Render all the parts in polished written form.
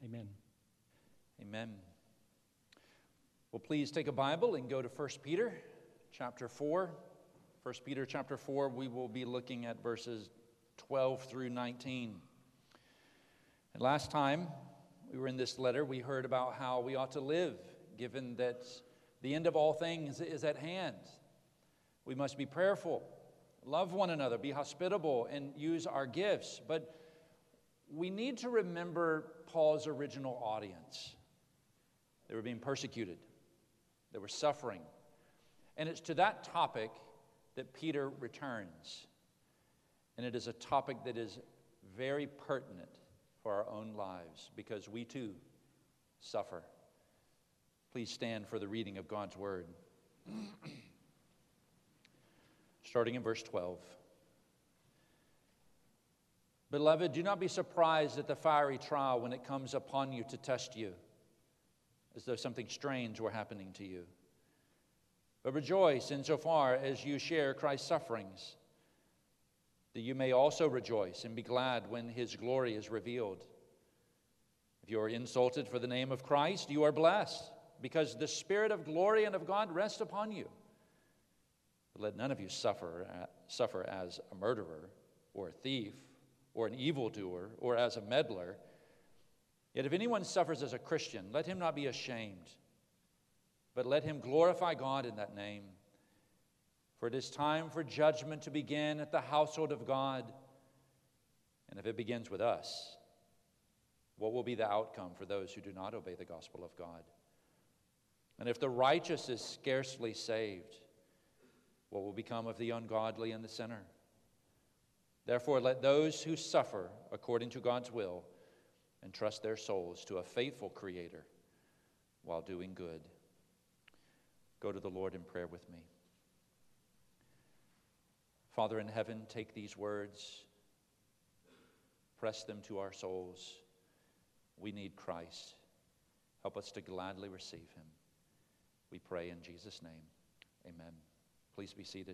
Amen. Amen. Well, please take a Bible and go to 1 Peter chapter 4. 1 Peter chapter 4, we will be looking at verses 12 through 19. And last time we were in this letter, we heard about how we ought to live, given that the end of all things is at hand. We must be prayerful, love one another, be hospitable, and use our gifts. But we need to remember Paul's original audience. They were being persecuted. They were suffering. And it's to that topic that Peter returns. And it is a topic that is very pertinent for our own lives because we too suffer. Please stand for the reading of God's word. Starting in verse 12. Beloved, do not be surprised at the fiery trial when it comes upon you to test you, as though something strange were happening to you. But rejoice insofar as you share Christ's sufferings, that you may also rejoice and be glad when his glory is revealed. If you are insulted for the name of Christ, you are blessed, because the Spirit of glory and of God rests upon you. But let none of you suffer as a murderer or a thief or an evildoer or as a meddler. Yet if anyone suffers as a Christian, let him not be ashamed, but let him glorify God in that name. For it is time for judgment to begin at the household of God. And if it begins with us, what will be the outcome for those who do not obey the gospel of God? And if the righteous is scarcely saved, what will become of the ungodly and the sinner? Therefore, let those who suffer according to God's will entrust their souls to a faithful Creator while doing good. Go to the Lord in prayer with me. Father in heaven, take these words, press them to our souls. We need Christ. Help us to gladly receive him. We pray in Jesus' name. Amen. Please be seated.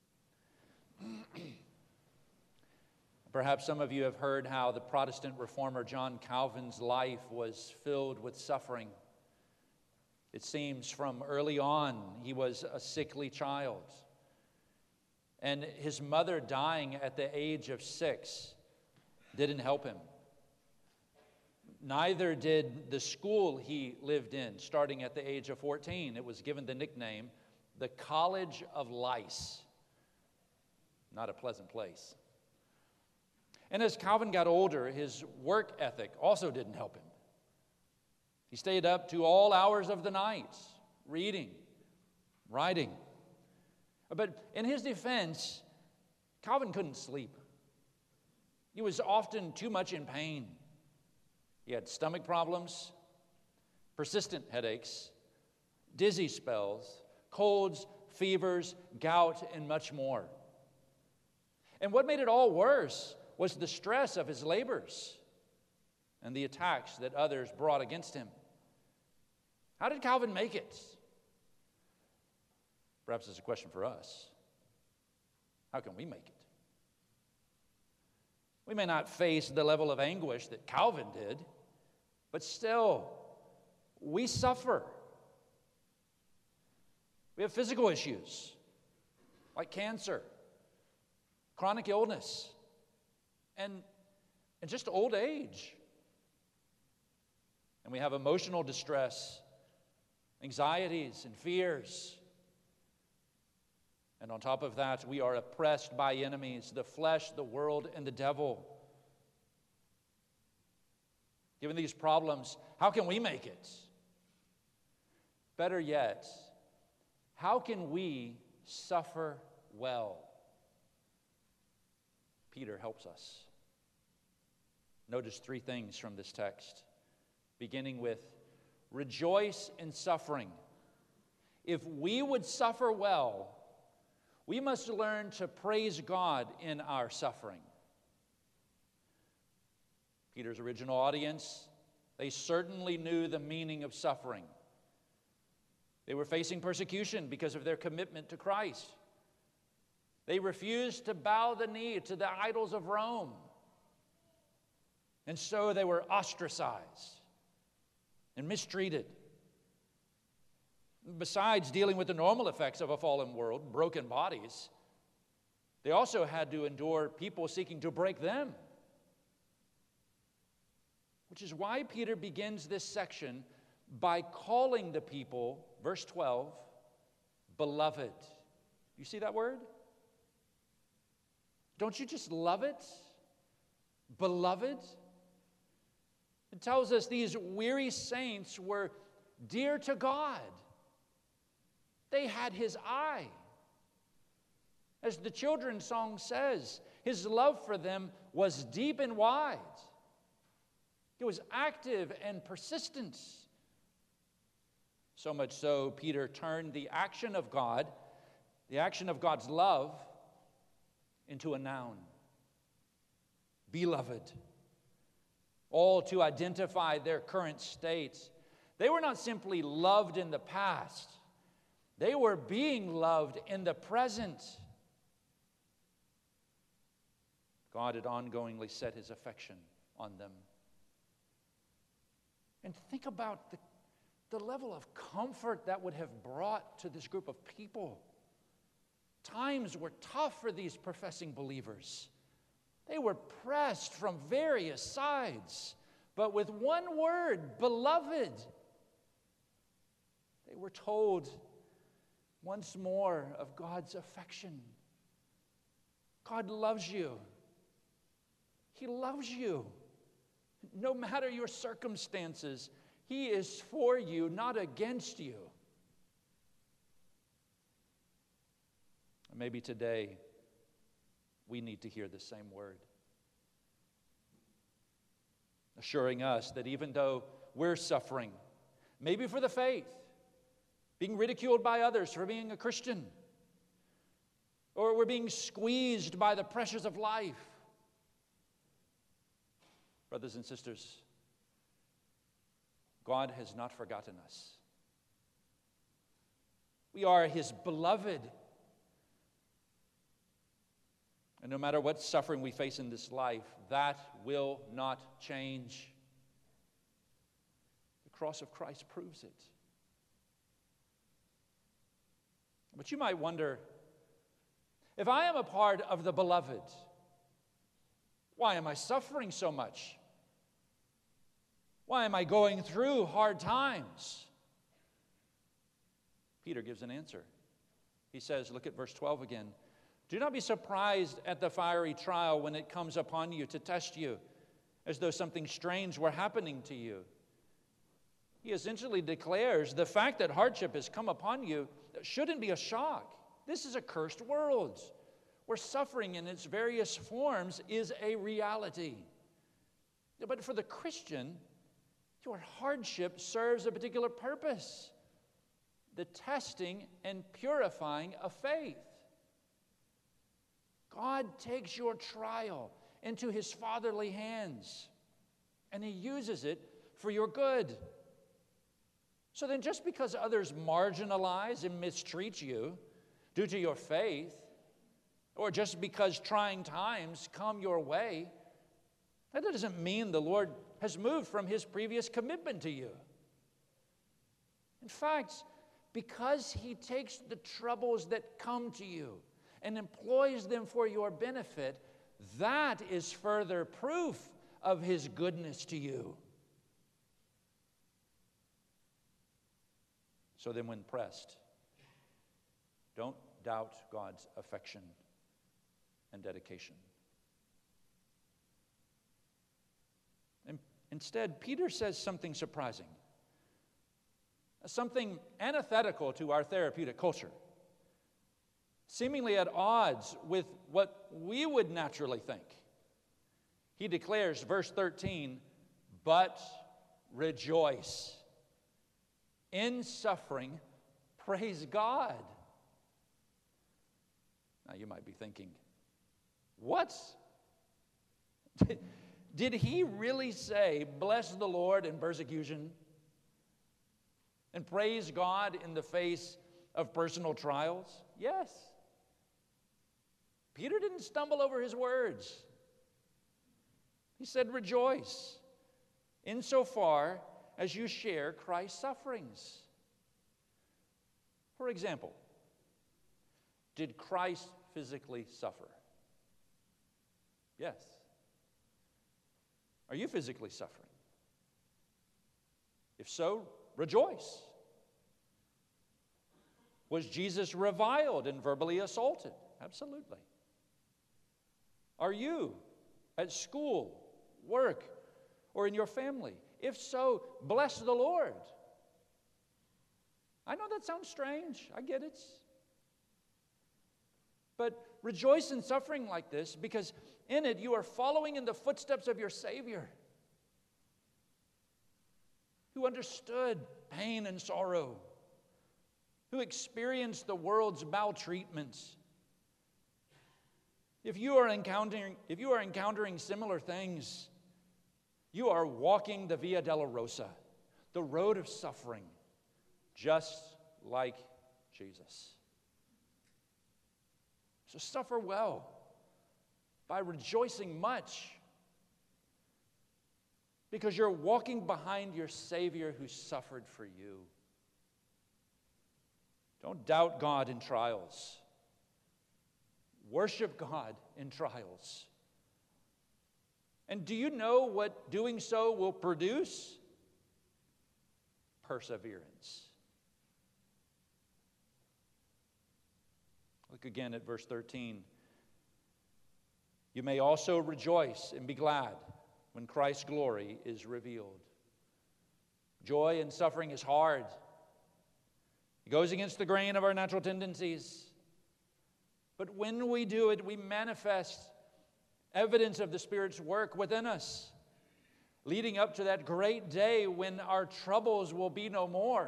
Perhaps some of you have heard how the Protestant reformer John Calvin's life was filled with suffering. It seems from early on he was a sickly child. And his mother dying at the age of 6 didn't help him. Neither did the school he lived in, starting at the age of 14. It was given the nickname, the College of Lice. Not a pleasant place. And as Calvin got older, his work ethic also didn't help him. He stayed up to all hours of the night, reading, writing. But in his defense, Calvin couldn't sleep. He was often too much in pain. He had stomach problems, persistent headaches, dizzy spells, colds, fevers, gout, and much more. And what made it all worse was the stress of his labors and the attacks that others brought against him. How did Calvin make it? Perhaps it's a question for us. How can we make it? We may not face the level of anguish that Calvin did, but still, we suffer. We have physical issues like cancer, chronic illness, and just old age. And we have emotional distress, anxieties and fears. And on top of that, we are oppressed by enemies, the flesh, the world, and the devil. Given these problems, how can we make it? Better yet, how can we suffer well? Peter helps us. Notice 3 things from this text, beginning with rejoice in suffering. If we would suffer well, we must learn to praise God in our suffering. Peter's original audience, they certainly knew the meaning of suffering. They were facing persecution because of their commitment to Christ. They refused to bow the knee to the idols of Rome. And so they were ostracized. and mistreated. Besides dealing with the normal effects of a fallen world, broken bodies, they also had to endure people seeking to break them. Which is why Peter begins this section by calling the people, verse 12, beloved. You see that word? Don't you just love it? Beloved? It tells us these weary saints were dear to God. They had His eye. As the children's song says, His love for them was deep and wide. It was active and persistent. So much so, Peter turned the action of God, the action of God's love, into a noun. Beloved. All to identify their current state. They were not simply loved in the past. They were being loved in the present. God had ongoingly set His affection on them. And think about the level of comfort that would have brought to this group of people. Times were tough for these professing believers. They were pressed from various sides, but with one word, beloved, they were told once more of God's affection. God loves you. He loves you. No matter your circumstances, He is for you, not against you. Maybe today we need to hear the same word, assuring us that even though we're suffering, maybe for the faith, being ridiculed by others for being a Christian, or we're being squeezed by the pressures of life, brothers and sisters, God has not forgotten us. We are His beloved. And no matter what suffering we face in this life, that will not change. The cross of Christ proves it. But you might wonder, if I am a part of the beloved, why am I suffering so much? Why am I going through hard times? Peter gives an answer. He says, look at verse 12 again. Do not be surprised at the fiery trial when it comes upon you to test you, as though something strange were happening to you. He essentially declares the fact that hardship has come upon you shouldn't be a shock. This is a cursed world where suffering in its various forms is a reality. But for the Christian, your hardship serves a particular purpose: the testing and purifying of faith. God takes your trial into His fatherly hands, and He uses it for your good. So then, just because others marginalize and mistreat you due to your faith, or just because trying times come your way, that doesn't mean the Lord has moved from His previous commitment to you. In fact, because He takes the troubles that come to you and employs them for your benefit, that is further proof of His goodness to you. So then, when pressed, don't doubt God's affection and dedication. Instead, Peter says something surprising, something antithetical to our therapeutic culture, seemingly at odds with what we would naturally think. He declares, verse 13, but rejoice. In suffering, praise God. Now you might be thinking, what? Did he really say, bless the Lord in persecution and praise God in the face of personal trials? Yes. Peter didn't stumble over his words. He said, rejoice, insofar as you share Christ's sufferings. For example, did Christ physically suffer? Yes. Are you physically suffering? If so, rejoice. Was Jesus reviled and verbally assaulted? Absolutely. Are you at school, work, or in your family? If so, bless the Lord. I know that sounds strange. I get it. But rejoice in suffering like this, because in it you are following in the footsteps of your Savior, who understood pain and sorrow, who experienced the world's maltreatments. If you are encountering similar things, you are walking the Via Dolorosa, the road of suffering, just like Jesus. So suffer well by rejoicing much, because you're walking behind your Savior who suffered for you. Don't doubt God in trials. Worship God in trials. And do you know what doing so will produce? Perseverance. Look again at verse 13. You may also rejoice and be glad when Christ's glory is revealed. Joy in suffering is hard. It goes against the grain of our natural tendencies. But when we do it, we manifest evidence of the Spirit's work within us, leading up to that great day when our troubles will be no more.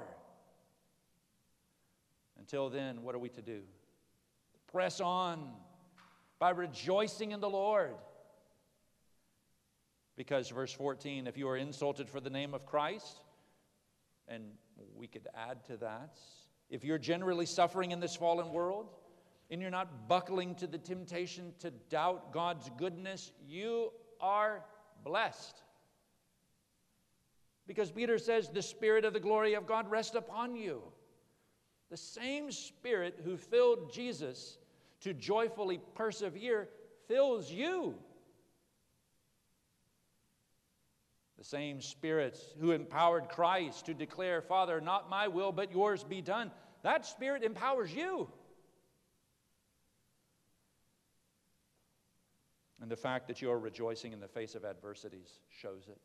Until then, what are we to do? Press on by rejoicing in the Lord. Because, verse 14, if you are insulted for the name of Christ, and we could add to that, if you're generally suffering in this fallen world, and you're not buckling to the temptation to doubt God's goodness, you are blessed. Because Peter says, the Spirit of the glory of God rests upon you. The same Spirit who filled Jesus to joyfully persevere fills you. The same Spirit who empowered Christ to declare, Father, not my will, but yours be done. That Spirit empowers you. And the fact that you are rejoicing in the face of adversities shows it.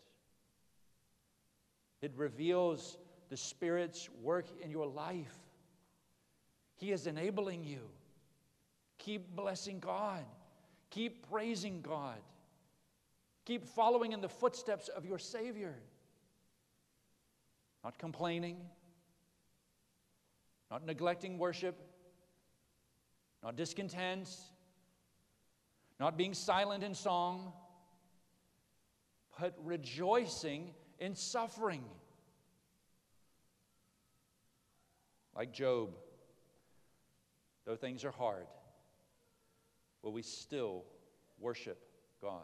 It reveals the Spirit's work in your life. He is enabling you. Keep blessing God. Keep praising God. Keep following in the footsteps of your Savior. Not complaining. Not neglecting worship. Not discontent. Not being silent in song. But rejoicing in suffering. Like Job, though things are hard, will we still worship God?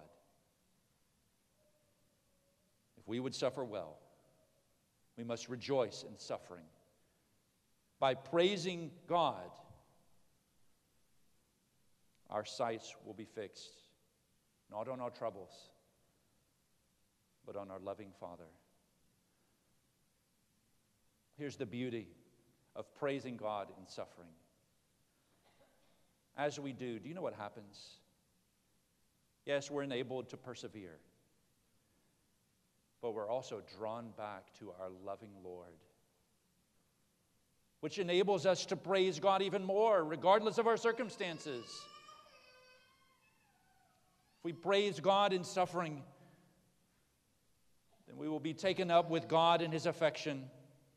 If we would suffer well, we must rejoice in suffering. By praising God, our sights will be fixed, not on our troubles, but on our loving Father. Here's the beauty of praising God in suffering. As we do you know what happens? Yes, we're enabled to persevere, but we're also drawn back to our loving Lord, which enables us to praise God even more, regardless of our circumstances. If we praise God in suffering, then we will be taken up with God in His affection.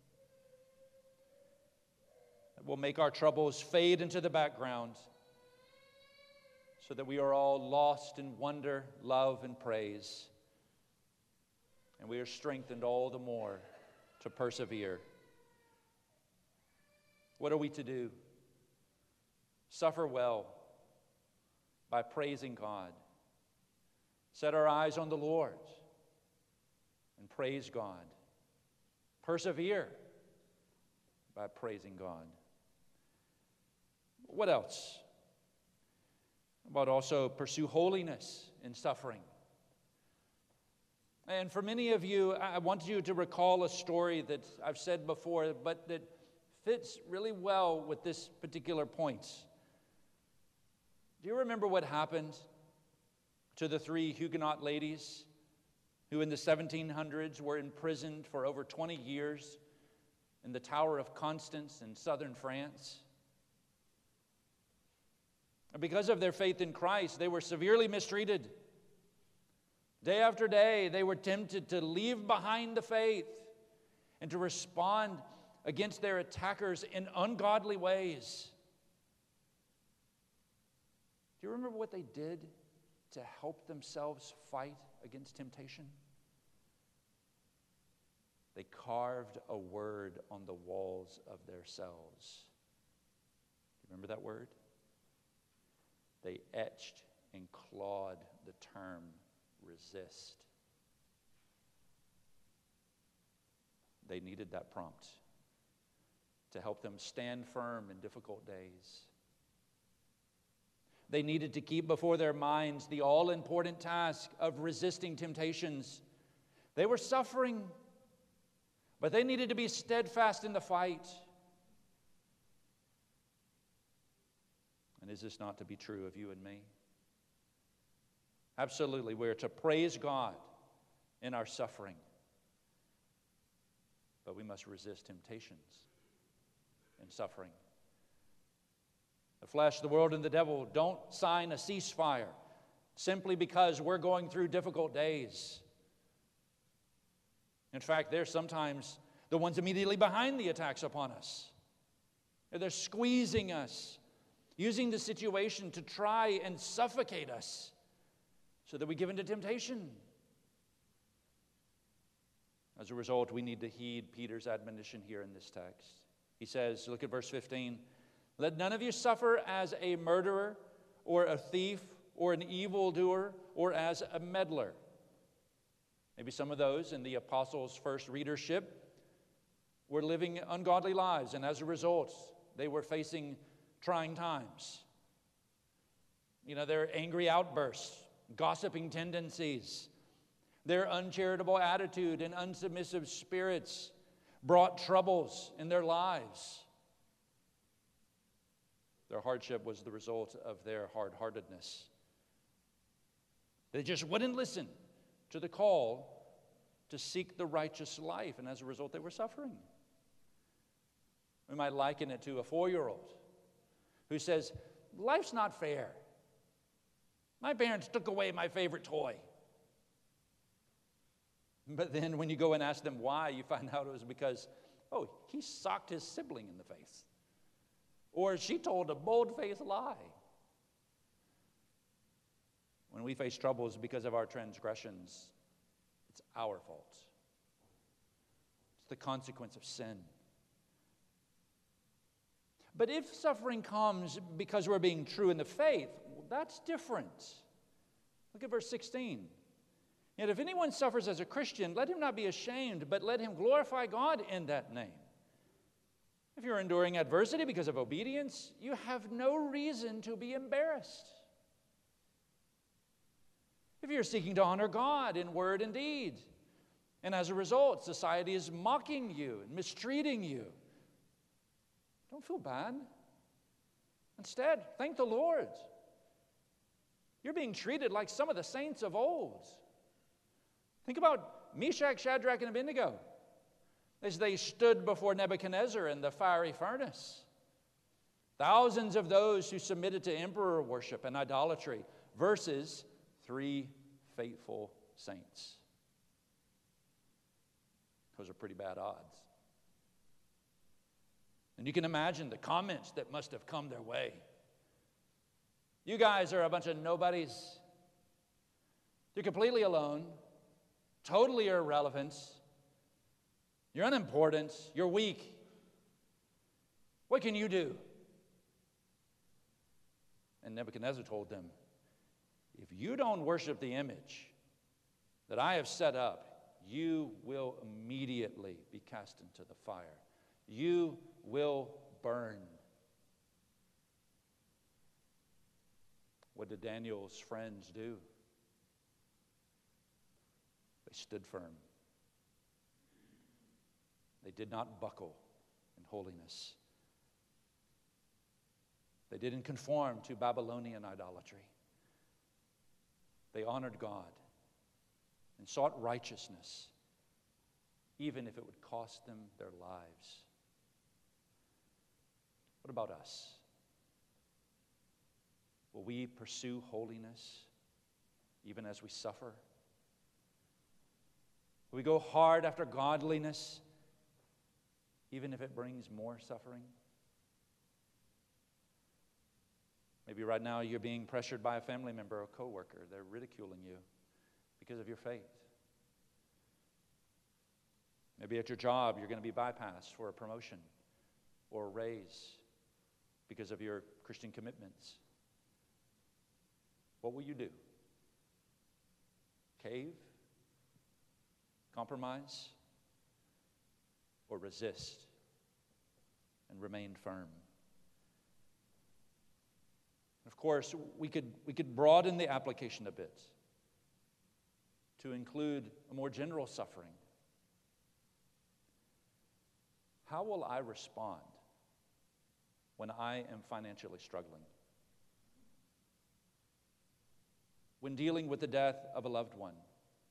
It will make our troubles fade into the background, so that we are all lost in wonder, love, and praise. And we are strengthened all the more to persevere. What are we to do? Suffer well by praising God. Set our eyes on the Lord and praise God. Persevere by praising God. What else? But also pursue holiness in suffering. And for many of you, I want you to recall a story that I've said before, but that fits really well with this particular point. Do you remember what happened to the three Huguenot ladies who in the 1700s were imprisoned for over 20 years in the Tower of Constance in southern France? Because of their faith in Christ, they were severely mistreated. Day after day, they were tempted to leave behind the faith and to respond against their attackers in ungodly ways. Do you remember what they did to help themselves fight against temptation? They carved a word on the walls of their cells. Do you remember that word? They etched and clawed the term resist. They needed that prompt to help them stand firm in difficult days. They needed to keep before their minds the all-important task of resisting temptations. They were suffering, but they needed to be steadfast in the fight. And is this not to be true of you and me? Absolutely, we're to praise God in our suffering, but we must resist temptations in suffering. The flesh, the world, and the devil don't sign a ceasefire simply because we're going through difficult days. In fact, they're sometimes the ones immediately behind the attacks upon us. They're squeezing us, using the situation to try and suffocate us so that we give into temptation. As a result, we need to heed Peter's admonition here in this text. He says, look at verse 15, "Let none of you suffer as a murderer or a thief or an evildoer or as a meddler." Maybe some of those in the apostles' first readership were living ungodly lives, and as a result, they were facing trying times. Their angry outbursts, gossiping tendencies, their uncharitable attitude and unsubmissive spirits brought troubles in their lives. Their hardship was the result of their hard-heartedness. They just wouldn't listen to the call to seek the righteous life, and as a result, they were suffering. We might liken it to a 4-year-old who says, "Life's not fair. My parents took away my favorite toy." But then when you go and ask them why, you find out it was because, he socked his sibling in the face. Or she told a bold-faced lie. When we face troubles because of our transgressions, it's our fault. It's the consequence of sin. But if suffering comes because we're being true in the faith, that's different. Look at verse 16. "Yet if anyone suffers as a Christian, let him not be ashamed, but let him glorify God in that name." If you're enduring adversity because of obedience, you have no reason to be embarrassed. If you're seeking to honor God in word and deed, and as a result, society is mocking you and mistreating you, don't feel bad. Instead, thank the Lord. You're being treated like some of the saints of old. Think about Meshach, Shadrach, and Abednego as they stood before Nebuchadnezzar in the fiery furnace. Thousands of those who submitted to emperor worship and idolatry versus 3 faithful saints. Those are pretty bad odds. And you can imagine the comments that must have come their way. "You guys are a bunch of nobodies. You're completely alone, totally irrelevant. You're unimportant. You're weak. What can you do?" And Nebuchadnezzar told them, "If you don't worship the image that I have set up you will immediately be cast into the fire. You will burn. What did Daniel's friends do? They stood firm. They did not buckle in holiness. They didn't conform to Babylonian idolatry. They honored God and sought righteousness, even if it would cost them their lives. What about us? Will we pursue holiness even as we suffer? Will we go hard after godliness even if it brings more suffering? Maybe right now you're being pressured by a family member or a coworker. They're ridiculing you because of your faith. Maybe at your job you're going to be bypassed for a promotion or a raise because of your Christian commitments. What will you do? Cave? Compromise? Or resist and remain firm? Of course, we could broaden the application a bit to include a more general suffering. How will I respond when I am financially struggling? When dealing with the death of a loved one?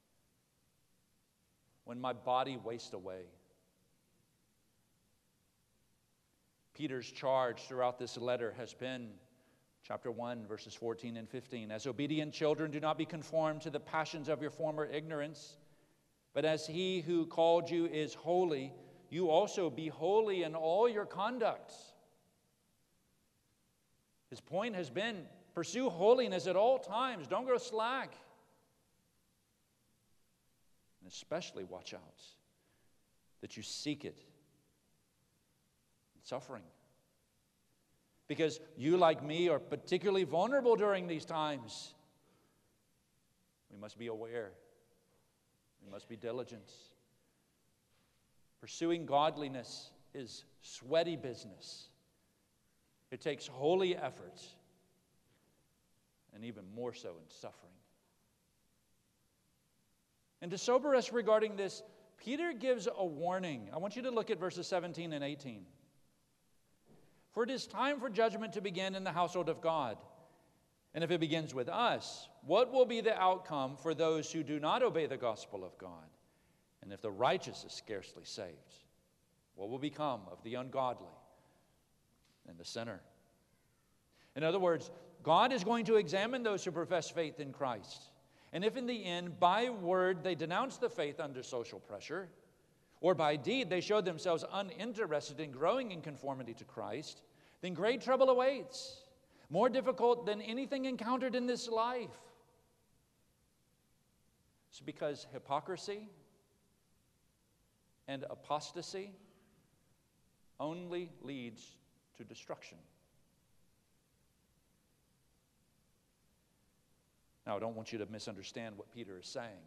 When my body wastes away? Peter's charge throughout this letter has been, chapter 1, verses 14 and 15, as obedient children, do not be conformed to the passions of your former ignorance, but as he who called you is holy, you also be holy in all your conduct. His point has been, pursue holiness at all times. Don't grow slack. And especially watch out that you seek it in suffering. Because you, like me, are particularly vulnerable during these times. We must be aware. We must be diligent. Pursuing godliness is sweaty business. It takes holy effort, and even more so in suffering. And to sober us regarding this, Peter gives a warning. I want you to look at verses 17 and 18. For it is time for judgment to begin in the household of God. And if it begins with us, what will be the outcome for those who do not obey the gospel of God? And if the righteous is scarcely saved, what will become of the ungodly and the sinner? In other words, God is going to examine those who profess faith in Christ. And if in the end, by word, they denounce the faith under social pressure, or by deed they show themselves uninterested in growing in conformity to Christ, then great trouble awaits, more difficult than anything encountered in this life. It's because hypocrisy and apostasy only leads to destruction. Now, I don't want you to misunderstand what Peter is saying.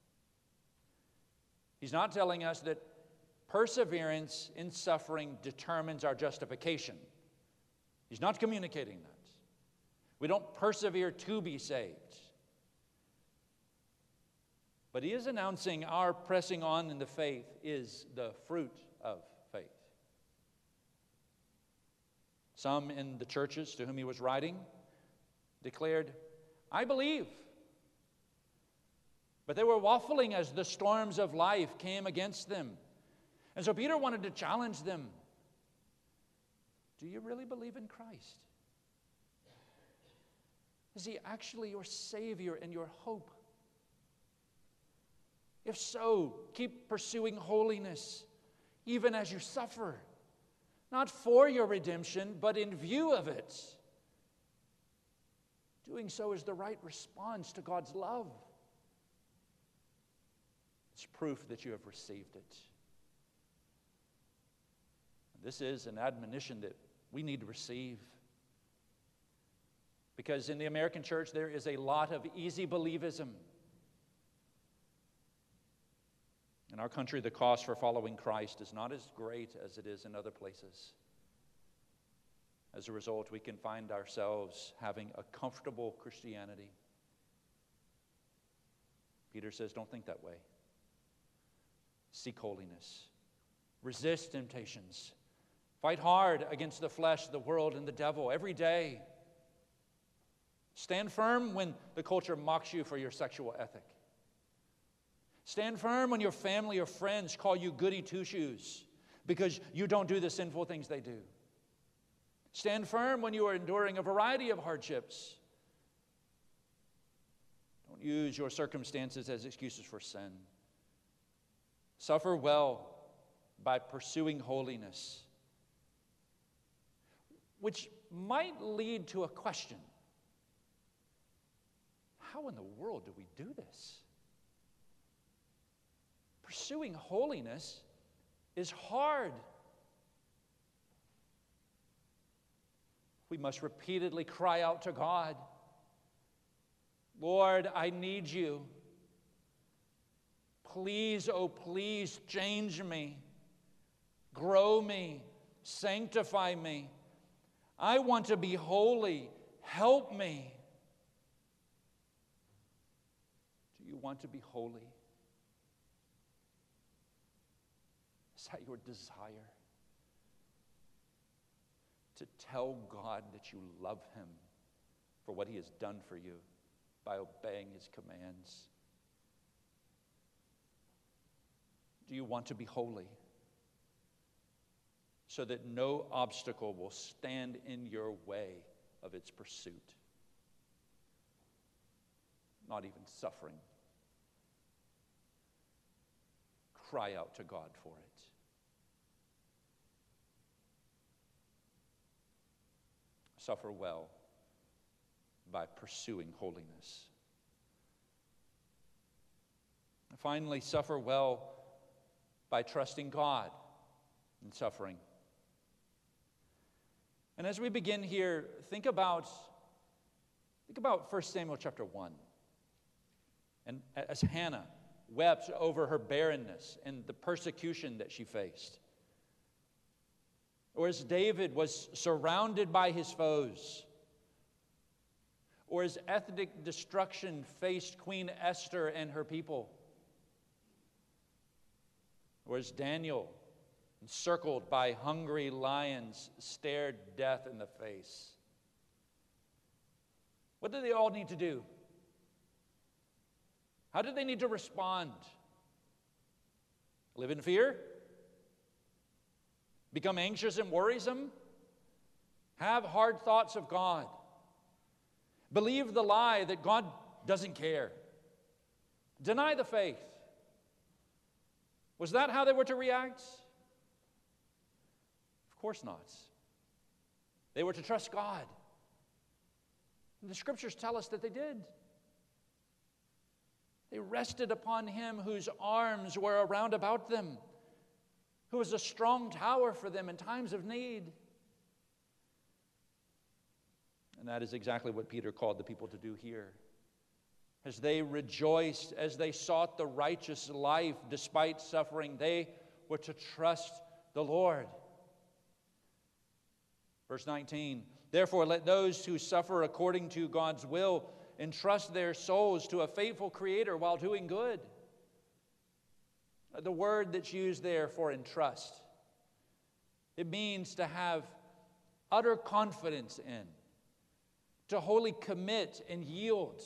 He's not telling us that perseverance in suffering determines our justification. He's not communicating that. We don't persevere to be saved. But he is announcing our pressing on in the faith is the fruit of faith. Some in the churches to whom he was writing declared, I believe. But they were waffling as the storms of life came against them. And so Peter wanted to challenge them. Do you really believe in Christ? Is he actually your Savior and your hope? If so, keep pursuing holiness, even as you suffer. Not for your redemption, but in view of it. Doing so is the right response to God's love. It's proof that you have received it. This is an admonition that we need to receive. Because in the American church, there is a lot of easy believism. In our country, the cost for following Christ is not as great as it is in other places. As a result, we can find ourselves having a comfortable Christianity. Peter says, don't think that way. Seek holiness. Resist temptations. Fight hard against the flesh, the world, and the devil every day. Stand firm when the culture mocks you for your sexual ethic. Stand firm when your family or friends call you goody two-shoes because you don't do the sinful things they do. Stand firm when you are enduring a variety of hardships. Don't use your circumstances as excuses for sin. Suffer well by pursuing holiness, which might lead to a question. How in the world do we do this? Pursuing holiness is hard. We must repeatedly cry out to God, Lord, I need you. Please, oh please, change me, grow me, sanctify me. I want to be holy. Help me. Do you want to be holy? Is that your desire? To tell God that you love Him for what He has done for you by obeying His commands? Do you want to be holy so that no obstacle will stand in your way of its pursuit? Not even suffering. Cry out to God for it. Suffer well by pursuing holiness. And finally, suffer well by trusting God in suffering. And as we begin here, think about 1 Samuel chapter 1. And as Hannah wept over her barrenness and the persecution that she faced. Or as David was surrounded by his foes. Or as ethnic destruction faced Queen Esther and her people. Or as Daniel, encircled by hungry lions, stared death in the face. What did they all need to do? How did they need to respond? Live in fear? Become anxious and worrisome? Have hard thoughts of God? Believe the lie that God doesn't care? Deny the faith? Was that how they were to react? Of course not. They were to trust God. And the scriptures tell us that they did. They rested upon Him whose arms were around about them, who was a strong tower for them in times of need. And that is exactly what Peter called the people to do here. As they rejoiced, as they sought the righteous life despite suffering, they were to trust the Lord. Verse 19, therefore let those who suffer according to God's will entrust their souls to a faithful Creator while doing good. The word that's used there for entrust, it means to have utter confidence in, to wholly commit and yield.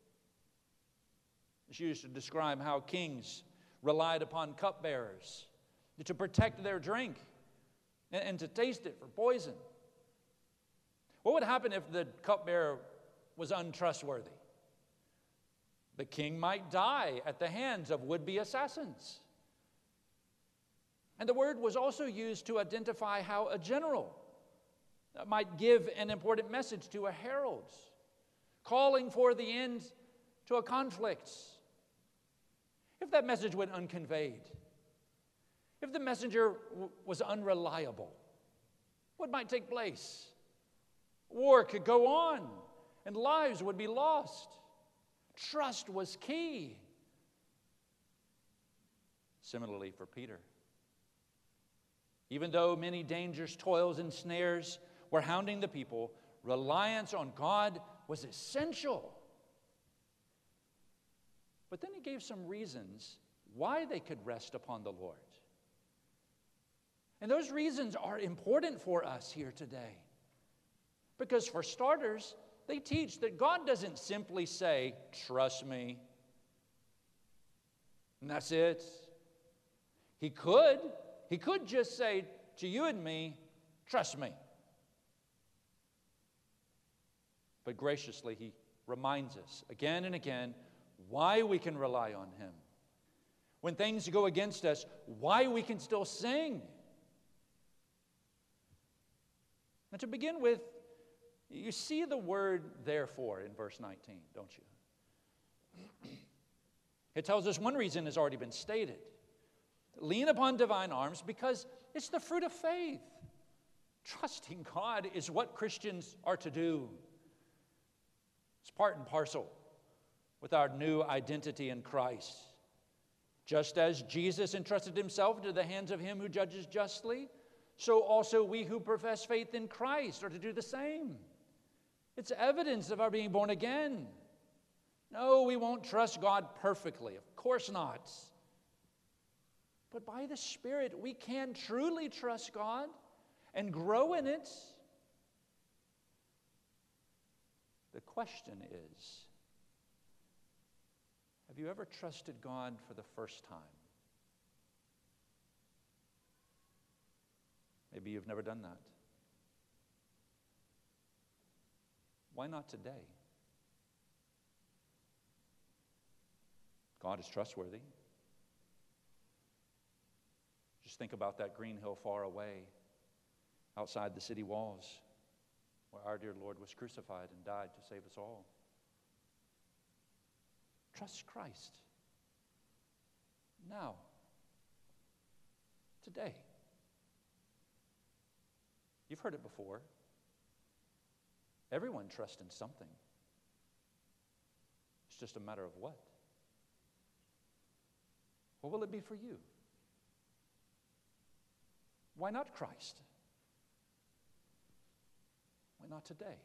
It's used to describe how kings relied upon cupbearers to protect their drink and to taste it for poison. What would happen if the cupbearer was untrustworthy? The king might die at the hands of would-be assassins. And the word was also used to identify how a general might give an important message to a herald, calling for the end to a conflict. If that message went unconveyed, if the messenger was unreliable, what might take place? War could go on, and lives would be lost. Trust was key. Similarly for Peter. Even though many dangers, toils, and snares were hounding the people, reliance on God was essential. But then he gave some reasons why they could rest upon the Lord. And those reasons are important for us here today. Because for starters, they teach that God doesn't simply say, trust me, and that's it. He could just say to you and me, trust me. But graciously, he reminds us again and again why we can rely on him. When things go against us, why we can still sing. And to begin with, you see the word therefore in verse 19, don't you? It tells us one reason has already been stated. Lean upon divine arms because it's the fruit of faith. Trusting God is what Christians are to do. It's part and parcel with our new identity in Christ. Just as Jesus entrusted himself into the hands of him who judges justly, so also we who profess faith in Christ are to do the same. It's evidence of our being born again. No, we won't trust God perfectly. Of course not. But by the Spirit, we can truly trust God and grow in it. The question is, have you ever trusted God for the first time? Maybe you've never done that. Why not today? God is trustworthy. Just think about that green hill far away, outside the city walls, where our dear Lord was crucified and died to save us all. Trust Christ. Now. Today. You've heard it before. Everyone trusts in something. It's just a matter of what. What will it be for you? Why not Christ? Why not today?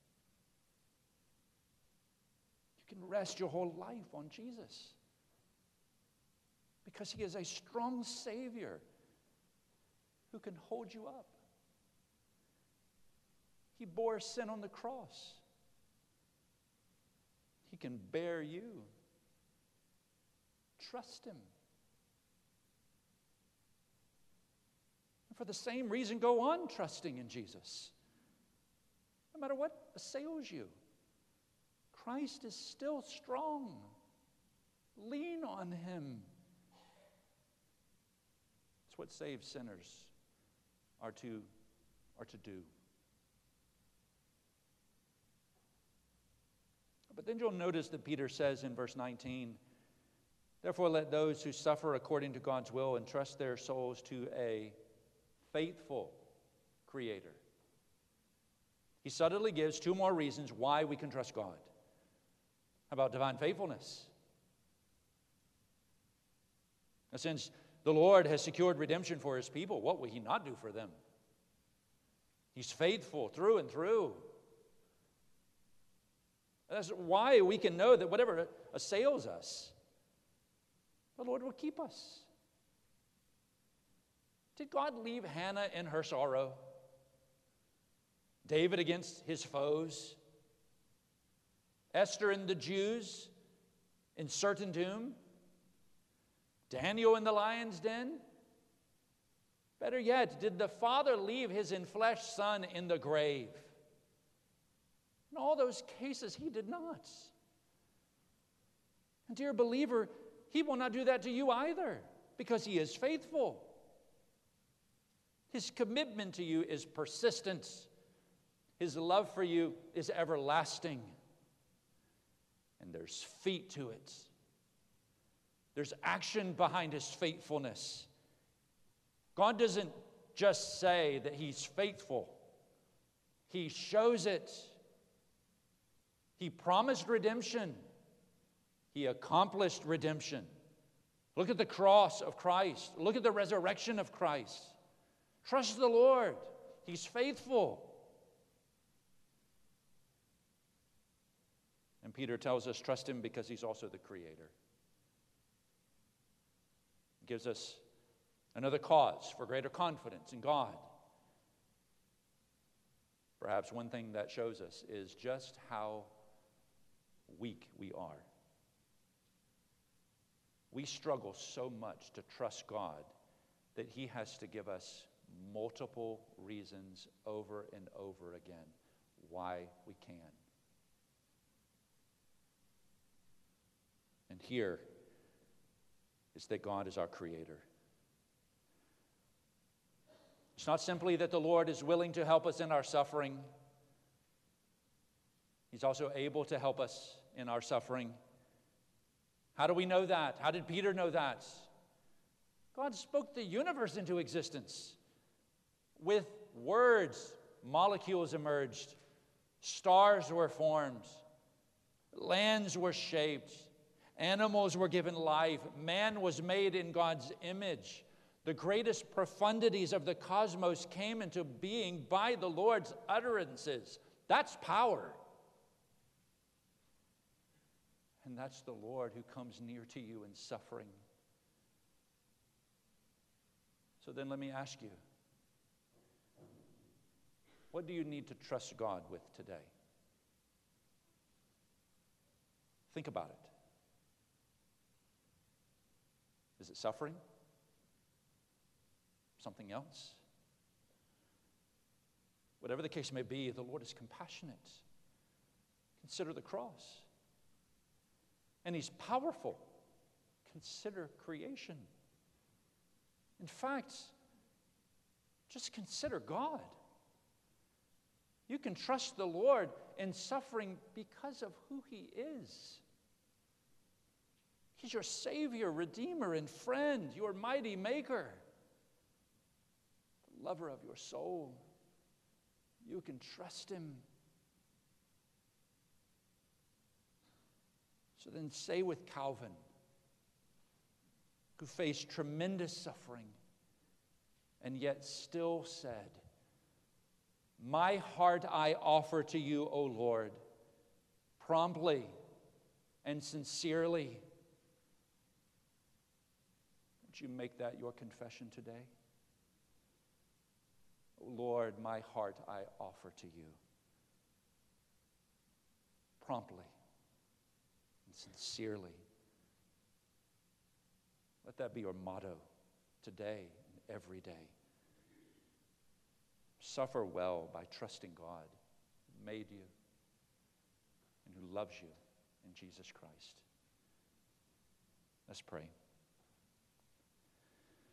You can rest your whole life on Jesus because he is a strong Savior who can hold you up. He bore sin on the cross. He can bear you. Trust him. And for the same reason, go on trusting in Jesus. No matter what assails you, Christ is still strong. Lean on him. It's what saved sinners are to do. But then you'll notice that Peter says in verse 19, therefore let those who suffer according to God's will entrust their souls to a faithful Creator. He subtly gives two more reasons why we can trust God. How about divine faithfulness? Now, since the Lord has secured redemption for his people, what will he not do for them? He's faithful through and through. That's why we can know that whatever assails us, the Lord will keep us. Did God leave Hannah in her sorrow? David against his foes? Esther and the Jews in certain doom? Daniel in the lion's den? Better yet, did the Father leave his enfleshed Son in the grave? In all those cases, he did not. And dear believer, he will not do that to you either, because he is faithful. His commitment to you is persistent. His love for you is everlasting. And there's feet to it. There's action behind his faithfulness. God doesn't just say that he's faithful. He shows it. He promised redemption. He accomplished redemption. Look at the cross of Christ. Look at the resurrection of Christ. Trust the Lord. He's faithful. And Peter tells us, trust him because he's also the Creator. He gives us another cause for greater confidence in God. Perhaps one thing that shows us is just how weak we are. We struggle so much to trust God that He has to give us multiple reasons over and over again why we can. And here is that God is our Creator. It's not simply that the Lord is willing to help us in our suffering. He's also able to help us in our suffering. How do we know that? How did Peter know that? God spoke the universe into existence. With words, molecules emerged. Stars were formed. Lands were shaped. Animals were given life. Man was made in God's image. The greatest profundities of the cosmos came into being by the Lord's utterances. That's power. And that's the Lord who comes near to you in suffering. So then let me ask you, what do you need to trust God with today? Think about it. Is it suffering? Something else? Whatever the case may be, the Lord is compassionate. Consider the cross. And He's powerful. Consider creation. In fact, just consider God. You can trust the Lord in suffering because of who He is. He's your Savior, Redeemer, and friend, your mighty Maker, the lover of your soul. You can trust Him. So then say with Calvin, who faced tremendous suffering and yet still said, "My heart I offer to you, O Lord, promptly and sincerely." Would you make that your confession today? O Lord, my heart I offer to you, promptly and sincerely. Let that be your motto today and every day. Suffer well by trusting God, who made you and who loves you in Jesus Christ. Let's pray.